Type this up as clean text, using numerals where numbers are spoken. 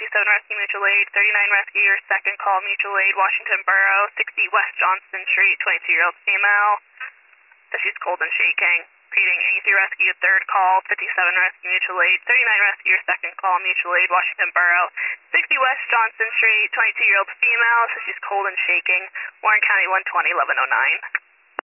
Rescue Mutual Aid, 39 Rescue, your second call, Mutual Aid, Washington Borough, 60 West Johnston Street, 22-year-old female. So she's cold and shaking. Repeating, A3 Rescue, third call, 57 Rescue Mutual Aid, 39 Rescue, your second call, Mutual Aid, Washington Borough, 60 West Johnston Street, 22-year-old female, so she's cold and shaking. Warren County 120, 1109.